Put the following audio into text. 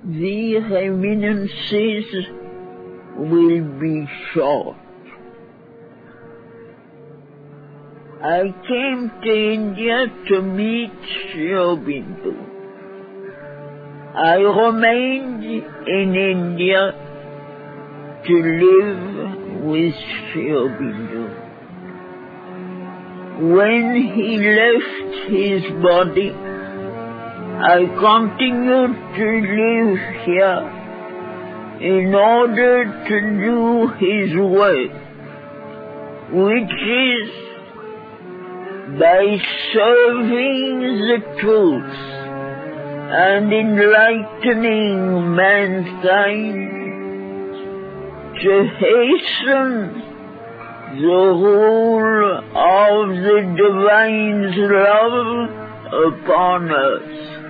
the reminiscences will be short. I came to India to meet Sri Aurobindo. I remained in India to live with Sri Aurobindo. When he left his body, I continued to live here in order to do his work, which is by serving the truth and enlightening mankind to hasten the rule of the divine's love upon us.